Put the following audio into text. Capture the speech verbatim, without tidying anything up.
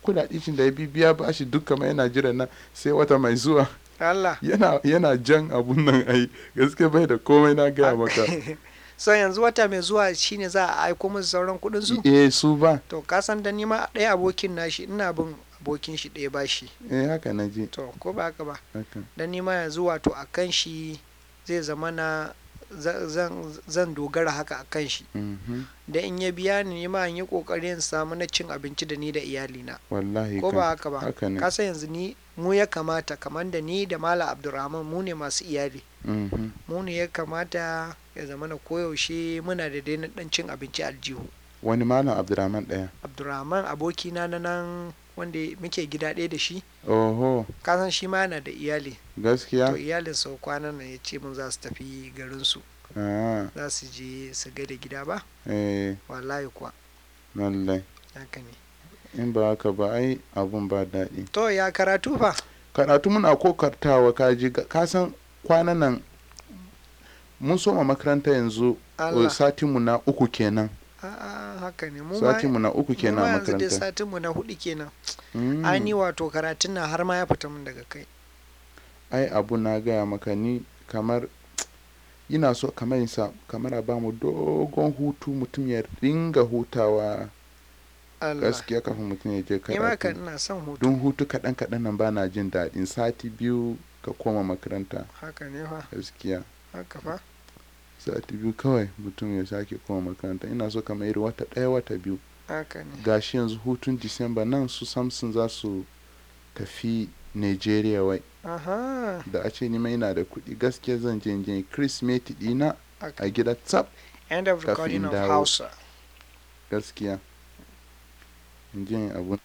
kudaden da ya biya bashi duk kamar yana jiran nan sai wata mai zuwa Allah yana yana jan abun nan ai gaske bai da komai na gaya maka. so yanzu wata mai zuwa shine za a aiko musu sauran kuɗin su. eh su ba To ka san da ni ma ɗaya abokin nashi ina bin abokin shi ɗaya bashi. eh haka na ji. To ko ba haka ba. haka Dan ni ma yanzu wato akan shi zai zama na zan zan dogara haka akan shi. mhm Da in ya biya ni ma in yi kokarin samu na cin abinci da ni da iyalina. wallahi Ko kan ba haka ba. haka ne. Ka san yanzu ni mu ya kamata kamar da ni da Malam Abdulrahman mu ne masu iyali. mhm Mu ne ya kamata ya zama na koyaushe muna da dai na dan cin abinci aljihu. wani malam Abdurrahman ɗaya. Abdulrahman abokina na nan wanda muke gida ɗaya da shi. oho Ka san shi ma yana da iyali. gaskiya. To iyalin sau kwanan nan ya ce mun za su tafi garinsu. ah Za su je su ga da gida ba. eh Wallahi kuwa lallai haka ne. in ba haka ba ai abun ba daɗi. To ya karatu fa. karatu muna kokartawa kaji ka san kwanan nan mun soma makaranta yanzu Allah. satinmu na uku kenan. A'a haka ne mu ma satinmu na uku mu kenan ma a yanzu dai makaranta. satin mu na hudu kenan. Mm. Ai ni wato karatun nan har ma ya fita min daga kai. ai abu na gaya maka ni kamar ina so kamar insa kamar a bamu dogon hutu mutum ya ringa hutawa Allah. gaskiya kafin mutum ya je Ni ma kan karatu. ina son hutu. don hutu kaɗan kaɗan nan ba na jin daɗin sati biyu ka koma makaranta Haka ne fa. gaskiya Haka fa. sati biyu kawai mutum ya sake koma makaranta ina so kamar irin wata ɗaya wata biyu Haka ne. gashi yanzu hutun disamba nan su samson za su tafi nigeria wai Aha. da a ce ni mai na da kuɗi gaskiya zan je in je Kirsimeti ɗina Haka. a gida tsaf End of kafin recording in of dawo. Hausa. gaskiya in je in abun